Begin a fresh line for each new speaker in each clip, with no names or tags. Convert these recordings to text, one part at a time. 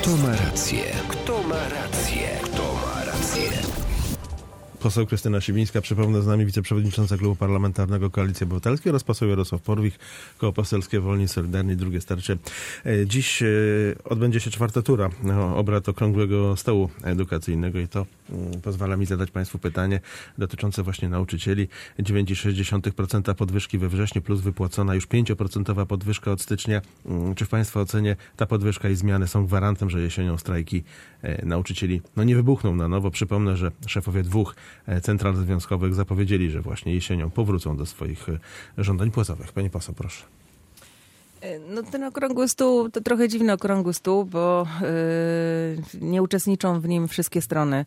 Kto ma rację? Kto ma rację? Kto ma rację?
Poseł Krystyna Sibińska, przypomnę, z nami wiceprzewodnicząca Klubu Parlamentarnego Koalicji Obywatelskiej oraz poseł Jarosław Porwich, Koło Poselskie Wolni i Solidarni, drugie starcie. Dziś odbędzie się czwarta tura obrad Okrągłego Stołu Edukacyjnego i to pozwala mi zadać Państwu pytanie dotyczące właśnie nauczycieli. 9,6% podwyżki we wrześniu plus wypłacona już 5% podwyżka od stycznia. Czy w Państwa ocenie ta podwyżka i zmiany są gwarantem, że jesienią strajki nauczycieli nie wybuchną na nowo? Przypomnę, że szefowie dwóch central związkowych zapowiedzieli, że właśnie jesienią powrócą do swoich żądań płacowych. Pani poseł, proszę.
Ten okrągły stół to trochę dziwny okrągły stół, bo nie uczestniczą w nim wszystkie strony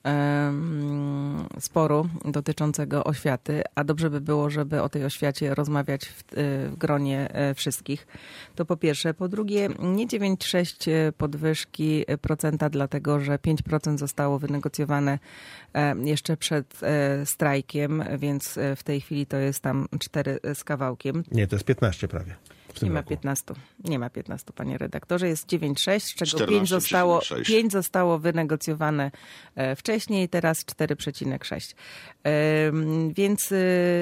sporu dotyczącego oświaty, a dobrze by było, żeby o tej oświacie rozmawiać w gronie wszystkich. To po pierwsze. Po drugie, nie 9,6 podwyżki procenta, dlatego że 5% zostało wynegocjowane jeszcze przed strajkiem, więc w tej chwili to jest tam 4 z kawałkiem.
Nie, to jest 15 prawie.
Nie ma 15, panie redaktorze. Jest 9,6, z czego
14,
5 zostało wynegocjowane wcześniej, teraz 4,6. Więc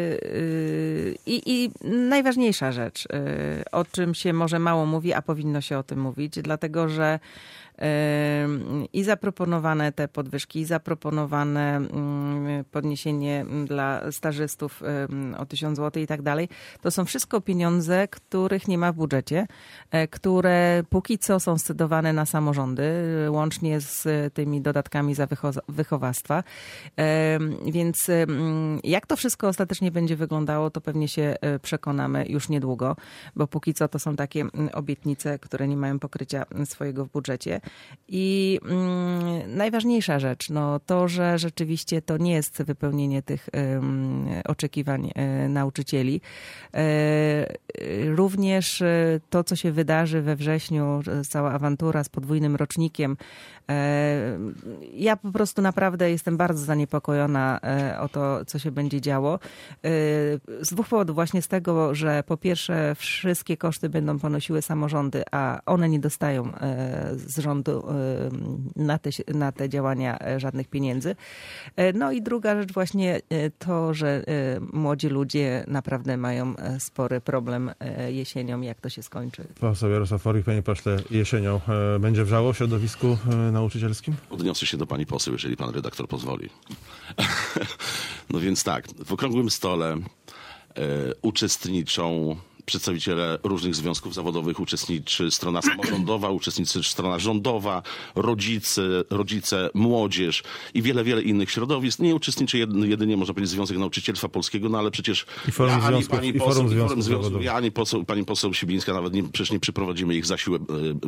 i najważniejsza rzecz, o czym się może mało mówi, a powinno się o tym mówić, dlatego że i zaproponowane te podwyżki, i zaproponowane podniesienie dla stażystów o 1000 zł i tak dalej, to są wszystko pieniądze, których nie ma w budżecie, które póki co są scedowane na samorządy, łącznie z tymi dodatkami za wychowawstwa. Więc jak to wszystko ostatecznie będzie wyglądało, to pewnie się przekonamy już niedługo, bo póki co to są takie obietnice, które nie mają pokrycia swojego w budżecie. I najważniejsza rzecz, to, że rzeczywiście to nie jest wypełnienie tych oczekiwań nauczycieli. Również to, co się wydarzy we wrześniu, cała awantura z podwójnym rocznikiem. Ja po prostu naprawdę jestem bardzo zaniepokojona o to, co się będzie działo. Z dwóch powodów. Właśnie z tego, że po pierwsze wszystkie koszty będą ponosiły samorządy, a one nie dostają z rządu na te działania żadnych pieniędzy. I druga rzecz właśnie to, że młodzi ludzie naprawdę mają spory problem jesienią, jak to się skończy.
Poseł Jarosław Porwich, panie pośle, jesienią będzie wrzało w środowisku nauczycielskim?
Odniosę się do pani poseł, jeżeli pan redaktor pozwoli. No więc tak, w Okrągłym Stole uczestniczą przedstawiciele różnych związków zawodowych, uczestniczy strona samorządowa, uczestniczy strona rządowa, rodzice, młodzież i wiele, wiele innych środowisk. Nie uczestniczy jedynie, można powiedzieć, Związek Nauczycielstwa Polskiego, ale przecież pani poseł Sibińska nawet przecież nie przyprowadzimy ich za siłę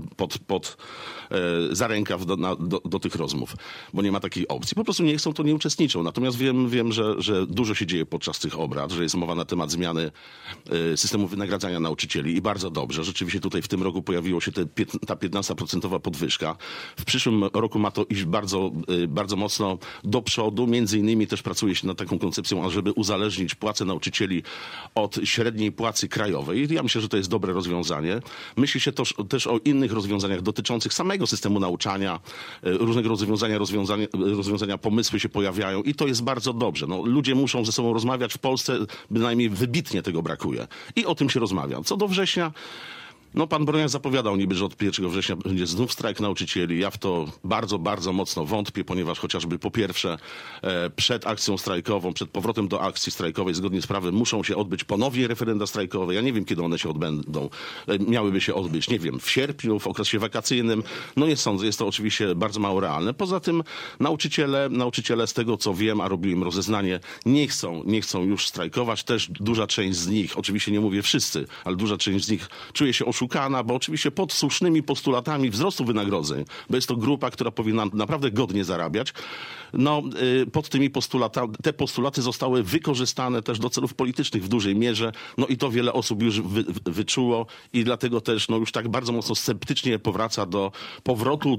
za rękaw do tych rozmów, bo nie ma takiej opcji. Po prostu nie chcą, to nie uczestniczą. Natomiast wiem, że dużo się dzieje podczas tych obrad, że jest mowa na temat zmiany systemu wynagradzania nauczycieli i bardzo dobrze. Rzeczywiście tutaj w tym roku pojawiło się ta 15% podwyżka. W przyszłym roku ma to iść bardzo, bardzo mocno do przodu. Między innymi też pracuje się nad taką koncepcją, ażeby uzależnić płacę nauczycieli od średniej płacy krajowej. Ja myślę, że to jest dobre rozwiązanie. Myśli się też o innych rozwiązaniach dotyczących samego systemu nauczania. Różnego rozwiązania, pomysły się pojawiają i to jest bardzo dobrze. Ludzie muszą ze sobą rozmawiać. W Polsce bynajmniej wybitnie tego brakuje. I o tym się rozmawia. Co do września, pan Broniak zapowiadał niby, że od 1 września będzie znów strajk nauczycieli. Ja w to bardzo, bardzo mocno wątpię, ponieważ chociażby po pierwsze przed akcją strajkową, przed powrotem do akcji strajkowej zgodnie z prawem muszą się odbyć ponownie referenda strajkowe. Ja nie wiem, kiedy one się odbędą. Miałyby się odbyć, nie wiem, w sierpniu, w okresie wakacyjnym. Nie sądzę, jest to oczywiście bardzo mało realne. Poza tym nauczyciele z tego, co wiem, a robiłem rozeznanie, nie chcą już strajkować. Też duża część z nich, oczywiście nie mówię wszyscy, ale duża część z nich czuje się oszukana, bo oczywiście pod słusznymi postulatami wzrostu wynagrodzeń, bo jest to grupa, która powinna naprawdę godnie zarabiać, pod tymi postulatami, te postulaty zostały wykorzystane też do celów politycznych w dużej mierze, i to wiele osób już wyczuło i dlatego też już tak bardzo mocno sceptycznie powraca do powrotu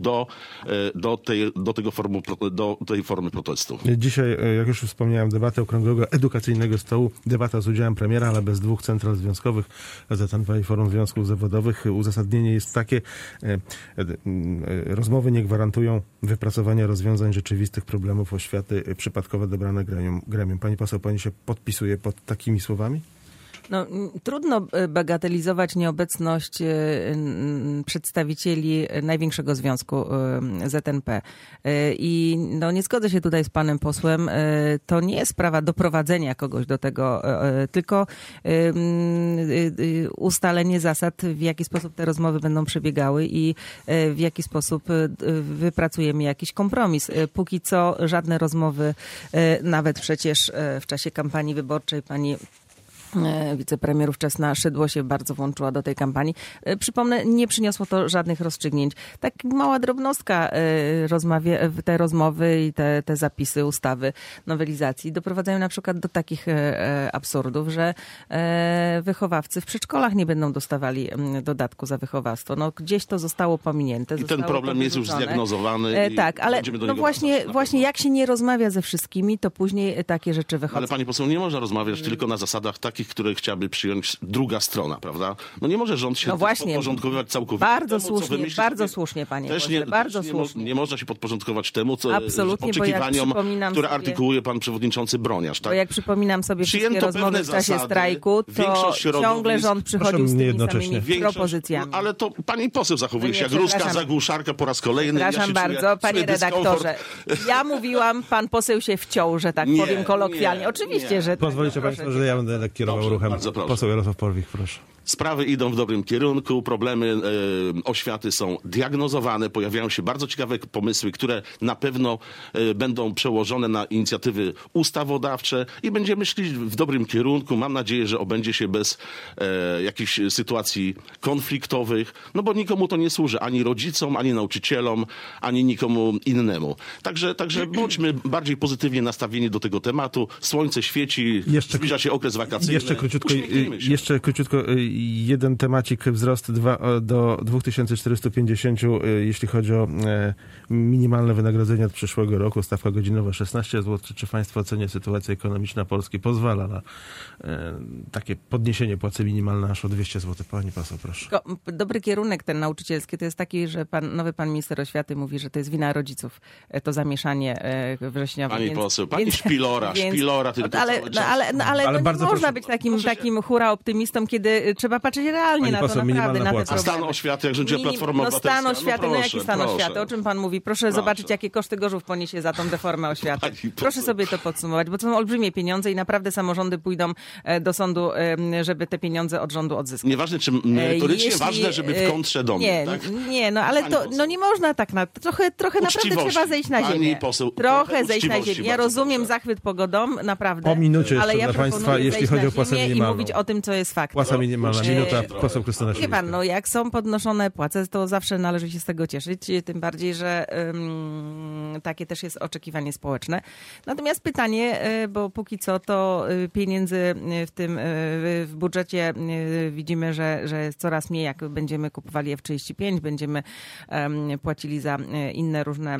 do tej formy protestu.
Dzisiaj, jak już wspomniałem, debatę Okrągłego Edukacyjnego Stołu, debata z udziałem premiera, ale bez dwóch central związkowych, ZNP i Forum Związków Zawodowych zawodowych. Uzasadnienie jest takie, rozmowy nie gwarantują wypracowania rozwiązań rzeczywistych problemów oświaty, przypadkowo dobrane gremium. Pani poseł, pani się podpisuje pod takimi słowami?
No, trudno bagatelizować nieobecność przedstawicieli największego związku ZNP. I no, nie zgodzę się tutaj z panem posłem. To nie jest sprawa doprowadzenia kogoś do tego, tylko ustalenie zasad, w jaki sposób te rozmowy będą przebiegały i w jaki sposób wypracujemy jakiś kompromis. Póki co żadne rozmowy, nawet przecież w czasie kampanii wyborczej pani wicepremier ówczesna Szydło się bardzo włączyła do tej kampanii. Przypomnę, nie przyniosło to żadnych rozstrzygnięć. Tak mała drobnostka, te rozmowy i te zapisy ustawy, nowelizacji doprowadzają na przykład do takich absurdów, że wychowawcy w przedszkolach nie będą dostawali dodatku za wychowawstwo. No, gdzieś to zostało pominięte.
I ten problem jest już zdiagnozowany.
Tak, ale no właśnie jak się nie rozmawia ze wszystkimi, to później takie rzeczy wychodzą.
Ale pani poseł, nie można rozmawiać tylko na zasadach takich, które chciałaby przyjąć druga strona, prawda? No nie może rząd się podporządkowywać całkowicie
bardzo
temu,
bardzo słusznie, panie pośle, bardzo słusznie.
Nie można się podporządkować temu, co
absolutnie,
oczekiwaniom, które artykułuje pan przewodniczący Broniarz. Tak?
Bo jak przypominam sobie wszystkie rozmowy w czasie strajku, to ciągle rząd przychodził z tymi samymi propozycjami.
Ale to pani poseł zachowuje się jak ruska zagłuszarka po raz kolejny.
Przepraszam bardzo, panie redaktorze. Ja mówiłam, pan poseł się wciął, że tak powiem kolokwialnie. Oczywiście, że
pozwolicie państwo, że ja będę kierował ruchem. Poseł Jarosław Porwich, proszę.
Sprawy idą w dobrym kierunku, problemy oświaty są diagnozowane, pojawiają się bardzo ciekawe pomysły, które na pewno będą przełożone na inicjatywy ustawodawcze i będziemy szli w dobrym kierunku. Mam nadzieję, że obędzie się bez jakichś sytuacji konfliktowych, no bo nikomu to nie służy, ani rodzicom, ani nauczycielom, ani nikomu innemu. Także bądźmy bardziej pozytywnie nastawieni do tego tematu. Słońce świeci, zbliża się okres wakacyjny.
Jeszcze króciutko jeden temacik, wzrost do 2450, jeśli chodzi o minimalne wynagrodzenie od przyszłego roku, stawka godzinowa 16 zł. Czy państwo ocenia sytuacja ekonomiczna Polski pozwala na takie podniesienie płacy minimalnej aż o 200 zł? Pani poseł, proszę.
Dobry kierunek ten nauczycielski to jest taki, że nowy pan minister oświaty mówi, że to jest wina rodziców, to zamieszanie wrześniowe.
Pani poseł, pani szpilora tylko
ale no nie można być takim hura optymistą, kiedy trzeba patrzeć realnie na to, naprawdę, na te problemy.
Stan oświaty, jak rządziła Platforma Obywatelska.
Stan oświaty, jaki stan oświaty? O czym pan mówi? Proszę zobaczyć, jakie koszty Gorzów poniesie za tą deformę oświaty. Proszę sobie to podsumować, bo to są olbrzymie pieniądze i naprawdę samorządy pójdą do sądu, żeby te pieniądze od rządu odzyskać.
Nieważne, czy merytorycznie, ważne, żeby w kontrze do mnie.
Nie, no ale to nie można tak trochę naprawdę trzeba zejść na ziemię.
Pani poseł,
trochę zejść na ziemię. Ja rozumiem zachwyt pogodą, naprawdę.
Po minucie
ale
jeszcze
ja
dla państwa, jeśli chodzi o płacę minimalną.
I mówić o tym, co jest faktem.
Płaca minimalna, minuta, poseł Krystyna
Wie pan, no jak są podnoszone płace, to zawsze należy się z tego cieszyć, tym bardziej, że takie też jest oczekiwanie społeczne. Natomiast pytanie, bo póki co to pieniędzy w budżecie widzimy, że jest coraz mniej, jak będziemy kupowali F-35, będziemy płacili za inne różne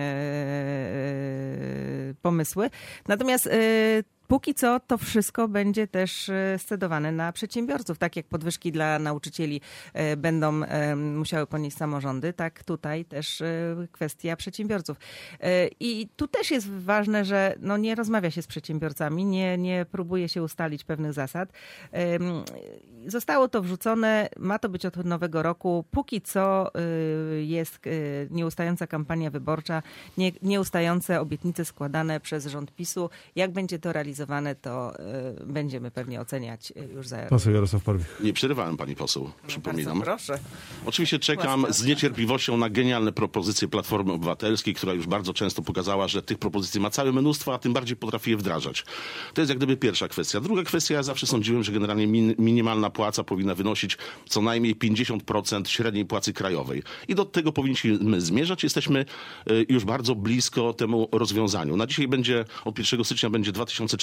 pomysły. Natomiast póki co to wszystko będzie też scedowane na przedsiębiorców. Tak jak podwyżki dla nauczycieli będą musiały ponieść samorządy, tak tutaj też kwestia przedsiębiorców. I tu też jest ważne, że no nie rozmawia się z przedsiębiorcami, nie próbuje się ustalić pewnych zasad. Zostało to wrzucone, ma to być od nowego roku. Póki co jest nieustająca kampania wyborcza, nieustające obietnice składane przez rząd PiS-u. Jak będzie to realizowane, to będziemy pewnie oceniać już za...
Poseł Jarosław Porwich.
Nie przerywałem pani poseł, przypominam.
Proszę.
Oczywiście czekam z niecierpliwością na genialne propozycje Platformy Obywatelskiej, która już bardzo często pokazała, że tych propozycji ma całe mnóstwo, a tym bardziej potrafi je wdrażać. To jest jak gdyby pierwsza kwestia. Druga kwestia, ja zawsze sądziłem, że generalnie minimalna płaca powinna wynosić co najmniej 50% średniej płacy krajowej. I do tego powinniśmy zmierzać. Jesteśmy już bardzo blisko temu rozwiązaniu. Na dzisiaj będzie, od 1 stycznia będzie 2400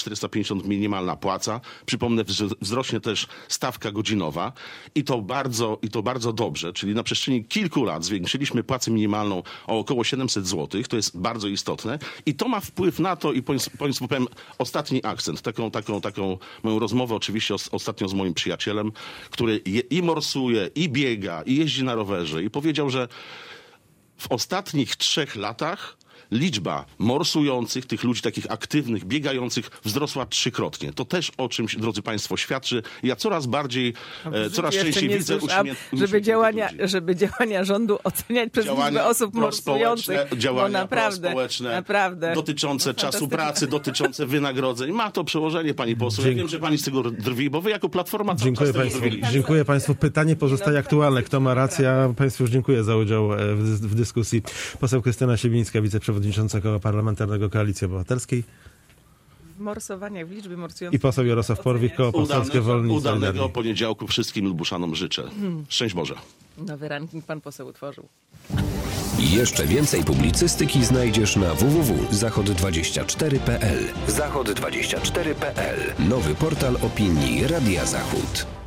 450 minimalna płaca. Przypomnę, wzrośnie też stawka godzinowa i to bardzo dobrze, czyli na przestrzeni kilku lat zwiększyliśmy płacę minimalną o około 700 zł. To jest bardzo istotne i to ma wpływ na to i Państwu powiem ostatni akcent, taką moją rozmowę oczywiście ostatnio z moim przyjacielem, który i morsuje, i biega, i jeździ na rowerze i powiedział, że w ostatnich 3 latach liczba morsujących, tych ludzi takich aktywnych, biegających wzrosła 3-krotnie. To też o czymś, drodzy Państwo, świadczy. Ja coraz częściej widzę
żeby działania rządu oceniać przez liczbę osób morsujących.
Działania prospołeczne, dotyczące czasu pracy, dotyczące wynagrodzeń. Ma to przełożenie, pani poseł. Ja wiem, że pani z tego drwi, bo wy jako Platforma cały czas tego drwiliście.
Dziękuję Państwu. Pytanie pozostaje aktualne. Kto ma rację? Ja Państwu już dziękuję za udział w dyskusji. Poseł Krystyna Sibińska, wiceprzewodnicząca Koła Parlamentarnego Koalicji Obywatelskiej.
W morsowaniach, w liczbie morsujących.
I poseł Jarosław Porwich, Koło Poselskie Wolni i Solidarni.
Udanego poniedziałku wszystkim Lubuszanom życzę. Szczęść Boże.
Nowy ranking pan poseł utworzył.
Jeszcze więcej publicystyki znajdziesz na www.zachod24.pl. Zachod24.pl. Nowy portal opinii Radia Zachód.